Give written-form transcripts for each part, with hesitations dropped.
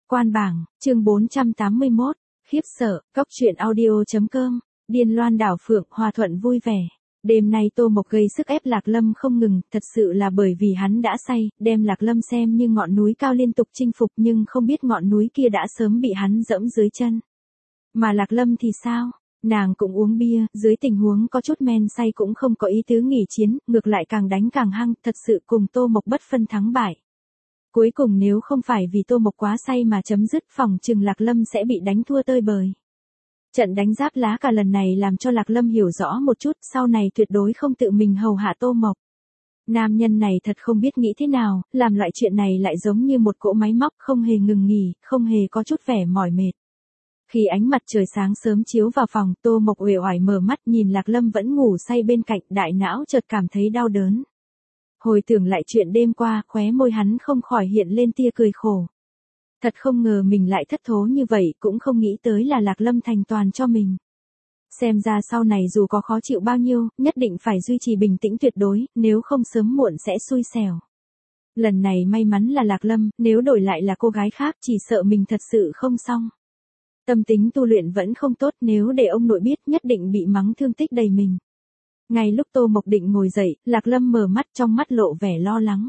Quan bảng, chương 481, khiếp sợ, Cóc truyện audio.com, điên loan đảo phượng, hòa thuận vui vẻ. Đêm nay Tô Mộc gây sức ép Lạc Lâm không ngừng, thật sự là bởi vì hắn đã say, đem Lạc Lâm xem như ngọn núi cao liên tục chinh phục nhưng không biết ngọn núi kia đã sớm bị hắn dẫm dưới chân. Mà Lạc Lâm thì sao? Nàng cũng uống bia, dưới tình huống có chút men say cũng không có ý tứ nghỉ chiến, ngược lại càng đánh càng hăng, thật sự cùng Tô Mộc bất phân thắng bại. Cuối cùng nếu không phải vì Tô Mộc quá say mà chấm dứt, phòng chừng Lạc Lâm sẽ bị đánh thua tơi bời. Trận đánh giáp lá cả lần này làm cho Lạc Lâm hiểu rõ một chút, sau này tuyệt đối không tự mình hầu hạ Tô Mộc. Nam nhân này thật không biết nghĩ thế nào, làm loại chuyện này lại giống như một cỗ máy móc không hề ngừng nghỉ, không hề có chút vẻ mỏi mệt. Khi ánh mặt trời sáng sớm chiếu vào phòng, Tô Mộc uể oải mở mắt nhìn Lạc Lâm vẫn ngủ say bên cạnh, đại não chợt cảm thấy đau đớn. Hồi tưởng lại chuyện đêm qua, khóe môi hắn không khỏi hiện lên tia cười khổ. Thật không ngờ mình lại thất thố như vậy, cũng không nghĩ tới là Lạc Lâm thành toàn cho mình. Xem ra sau này dù có khó chịu bao nhiêu, nhất định phải duy trì bình tĩnh tuyệt đối, nếu không sớm muộn sẽ xui xẻo. Lần này may mắn là Lạc Lâm, nếu đổi lại là cô gái khác chỉ sợ mình thật sự không xong. Tâm tính tu luyện vẫn không tốt, nếu để ông nội biết nhất định bị mắng thương tích đầy mình. Ngay lúc Tô Mộc định ngồi dậy, Lạc Lâm mở mắt, trong mắt lộ vẻ lo lắng.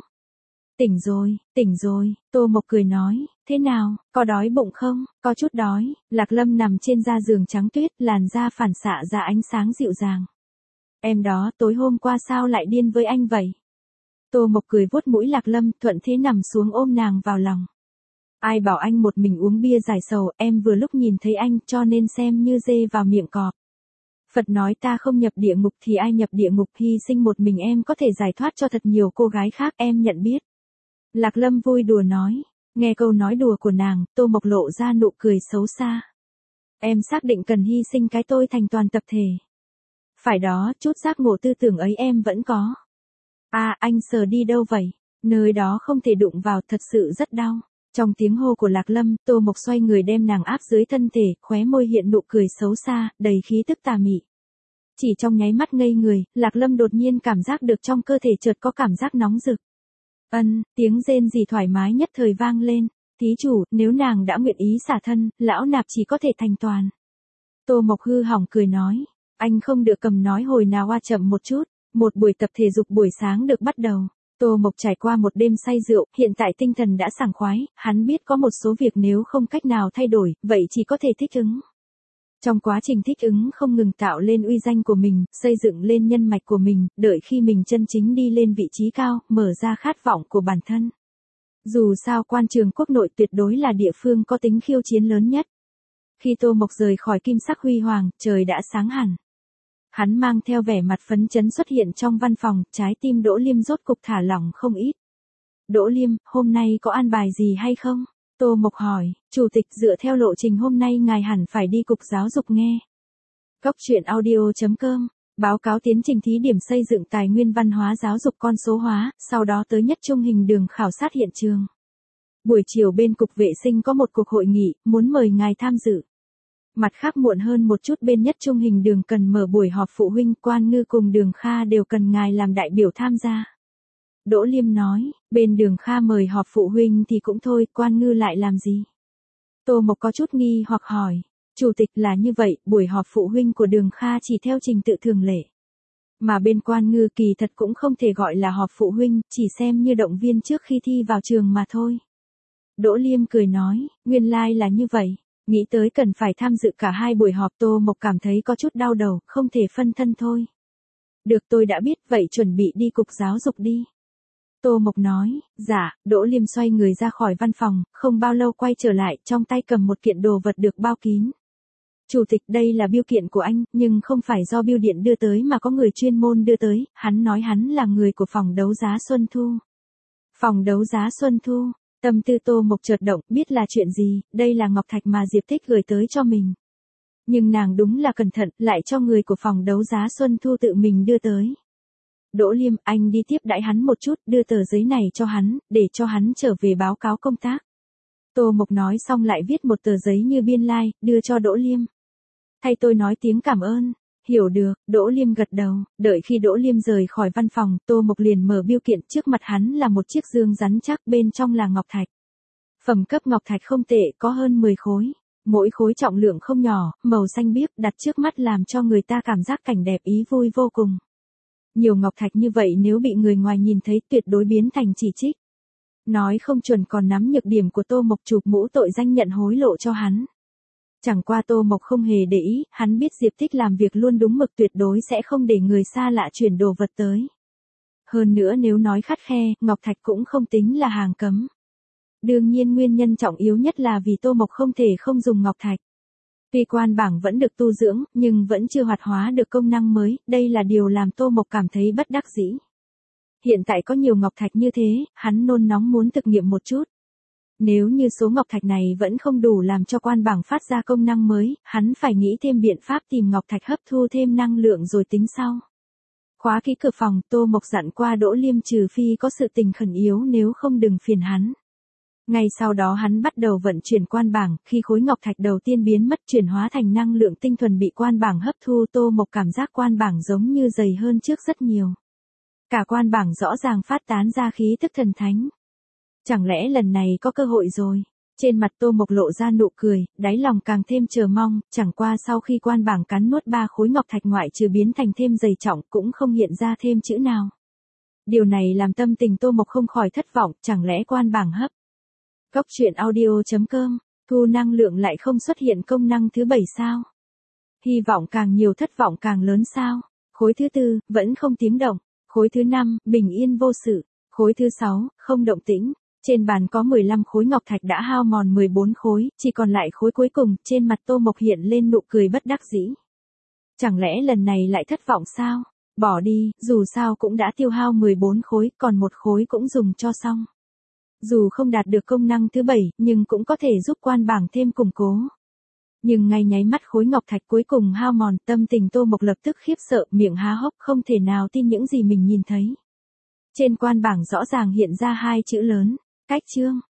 Tỉnh rồi, Tô Mộc cười nói, thế nào, có đói bụng không? Có chút đói. Lạc Lâm nằm trên da giường trắng tuyết, làn da phản xạ ra ánh sáng dịu dàng. Em đó, tối hôm qua sao lại điên với anh vậy? Tô Mộc cười vuốt mũi Lạc Lâm, thuận thế nằm xuống ôm nàng vào lòng. Ai bảo anh một mình uống bia giải sầu, em vừa lúc nhìn thấy anh cho nên xem như dê vào miệng cọp. Phật nói ta không nhập địa ngục thì ai nhập địa ngục, hy sinh một mình em có thể giải thoát cho thật nhiều cô gái khác, em nhận biết. Lạc Lâm vui đùa nói, nghe câu nói đùa của nàng, Tô Mộc lộ ra nụ cười xấu xa. Em xác định cần hy sinh cái tôi thành toàn tập thể. Phải đó, chút giác ngộ tư tưởng ấy em vẫn có. À, anh sờ đi đâu vậy? Nơi đó không thể đụng vào, thật sự rất đau. Trong tiếng hô của Lạc Lâm, Tô Mộc xoay người đem nàng áp dưới thân thể, khóe môi hiện nụ cười xấu xa, đầy khí tức tà mị. Chỉ trong nháy mắt ngây người, Lạc Lâm đột nhiên cảm giác được trong cơ thể chợt có cảm giác nóng rực. Tiếng rên rỉ thoải mái nhất thời vang lên. Thí chủ, nếu nàng đã nguyện ý xả thân, lão nạp chỉ có thể thành toàn. Tô Mộc hư hỏng cười nói, anh không được cầm nói hồi nào qua chậm một chút. Một buổi tập thể dục buổi sáng được bắt đầu. Tô Mộc trải qua một đêm say rượu, hiện tại tinh thần đã sảng khoái, hắn biết có một số việc nếu không cách nào thay đổi, vậy chỉ có thể thích ứng. Trong quá trình thích ứng không ngừng tạo lên uy danh của mình, xây dựng lên nhân mạch của mình, đợi khi mình chân chính đi lên vị trí cao, mở ra khát vọng của bản thân. Dù sao quan trường quốc nội tuyệt đối là địa phương có tính khiêu chiến lớn nhất. Khi Tô Mộc rời khỏi kim sắc huy hoàng, trời đã sáng hẳn. Hắn mang theo vẻ mặt phấn chấn xuất hiện trong văn phòng, trái tim Đỗ Liêm rốt cục thả lỏng không ít. Đỗ Liêm, hôm nay có an bài gì hay không? Tô Mộc hỏi, chủ tịch dựa theo lộ trình hôm nay ngài hẳn phải đi cục giáo dục nghe. Cóc truyện audio.com, báo cáo tiến trình thí điểm xây dựng tài nguyên văn hóa giáo dục con số hóa, sau đó tới nhất trung hình đường khảo sát hiện trường. Buổi chiều bên cục vệ sinh có một cuộc hội nghị, muốn mời ngài tham dự. Mặt khác muộn hơn một chút bên nhất trung hình đường cần mở buổi họp phụ huynh, Quan Ngư cùng Đường Kha đều cần ngài làm đại biểu tham gia. Đỗ Liêm nói, bên Đường Kha mời họp phụ huynh thì cũng thôi, Quan Ngư lại làm gì? Tô Mộc có chút nghi hoặc hỏi, chủ tịch là như vậy, buổi họp phụ huynh của Đường Kha chỉ theo trình tự thường lệ. Mà bên Quan Ngư kỳ thật cũng không thể gọi là họp phụ huynh, chỉ xem như động viên trước khi thi vào trường mà thôi. Đỗ Liêm cười nói, nguyên lai là như vậy. Nghĩ tới cần phải tham dự cả hai buổi họp, Tô Mộc cảm thấy có chút đau đầu, không thể phân thân thôi. Được, tôi đã biết, vậy chuẩn bị đi cục giáo dục đi. Tô Mộc nói, dạ. Đỗ Liêm xoay người ra khỏi văn phòng, không bao lâu quay trở lại, trong tay cầm một kiện đồ vật được bao kín. Chủ tịch, đây là bưu kiện của anh, nhưng không phải do bưu điện đưa tới mà có người chuyên môn đưa tới, hắn nói hắn là người của phòng đấu giá Xuân Thu. Phòng đấu giá Xuân Thu. Tâm tư Tô Mộc chợt động, biết là chuyện gì, đây là ngọc thạch mà Diệp Tích gửi tới cho mình. Nhưng nàng đúng là cẩn thận, lại cho người của phòng đấu giá Xuân Thu tự mình đưa tới. Đỗ Liêm, anh đi tiếp đãi hắn một chút, đưa tờ giấy này cho hắn, để cho hắn trở về báo cáo công tác. Tô Mộc nói xong lại viết một tờ giấy như biên lai, đưa cho Đỗ Liêm. Thay tôi nói tiếng cảm ơn. Hiểu được, Đỗ Liêm gật đầu, đợi khi Đỗ Liêm rời khỏi văn phòng, Tô Mộc liền mở bưu kiện, trước mặt hắn là một chiếc dương rắn chắc, bên trong là ngọc thạch. Phẩm cấp ngọc thạch không tệ, có hơn 10 khối. Mỗi khối trọng lượng không nhỏ, màu xanh biếc đặt trước mắt làm cho người ta cảm giác cảnh đẹp ý vui vô cùng. Nhiều ngọc thạch như vậy nếu bị người ngoài nhìn thấy tuyệt đối biến thành chỉ trích. Nói không chuẩn còn nắm nhược điểm của Tô Mộc chụp mũ tội danh nhận hối lộ cho hắn. Chẳng qua Tô Mộc không hề để ý, hắn biết Diệp Tích làm việc luôn đúng mực tuyệt đối sẽ không để người xa lạ chuyển đồ vật tới. Hơn nữa nếu nói khắt khe, ngọc thạch cũng không tính là hàng cấm. Đương nhiên nguyên nhân trọng yếu nhất là vì Tô Mộc không thể không dùng ngọc thạch. Tuy quan bảng vẫn được tu dưỡng, nhưng vẫn chưa hoạt hóa được công năng mới, đây là điều làm Tô Mộc cảm thấy bất đắc dĩ. Hiện tại có nhiều ngọc thạch như thế, hắn nôn nóng muốn thực nghiệm một chút. Nếu như số ngọc thạch này vẫn không đủ làm cho quan bảng phát ra công năng mới, hắn phải nghĩ thêm biện pháp tìm ngọc thạch hấp thu thêm năng lượng rồi tính sau. Khóa kỹ cửa phòng, Tô Mộc dặn qua Đỗ Liêm trừ phi có sự tình khẩn yếu nếu không đừng phiền hắn. Ngay sau đó hắn bắt đầu vận chuyển quan bảng, khi khối ngọc thạch đầu tiên biến mất chuyển hóa thành năng lượng tinh thuần bị quan bảng hấp thu, Tô Mộc cảm giác quan bảng giống như dày hơn trước rất nhiều. Cả quan bảng rõ ràng phát tán ra khí tức thần thánh. Chẳng lẽ lần này có cơ hội rồi? Trên mặt Tô Mộc lộ ra nụ cười, đáy lòng càng thêm chờ mong, chẳng qua sau khi quan bảng cắn nuốt 3 khối ngọc thạch ngoại trừ biến thành thêm dày trọng cũng không hiện ra thêm chữ nào. Điều này làm tâm tình Tô Mộc không khỏi thất vọng, chẳng lẽ quan bảng hấp. Góc truyện audio.com, thu năng lượng lại không xuất hiện công năng thứ 7 sao? Hy vọng càng nhiều thất vọng càng lớn sao? Khối thứ 4, vẫn không tiếng động. Khối thứ 5, bình yên vô sự. Khối thứ 6, không động tĩnh. Trên bàn có 15 khối ngọc thạch đã hao mòn 14 khối, chỉ còn lại khối cuối cùng, trên mặt Tô Mộc hiện lên nụ cười bất đắc dĩ. Chẳng lẽ lần này lại thất vọng sao? Bỏ đi, dù sao cũng đã tiêu hao 14 khối, còn một khối cũng dùng cho xong. Dù không đạt được công năng thứ 7, nhưng cũng có thể giúp quan bảng thêm củng cố. Nhưng ngay nháy mắt khối ngọc thạch cuối cùng hao mòn, tâm tình Tô Mộc lập tức khiếp sợ, miệng há hốc không thể nào tin những gì mình nhìn thấy. Trên quan bảng rõ ràng hiện ra 2 chữ lớn, cách chương.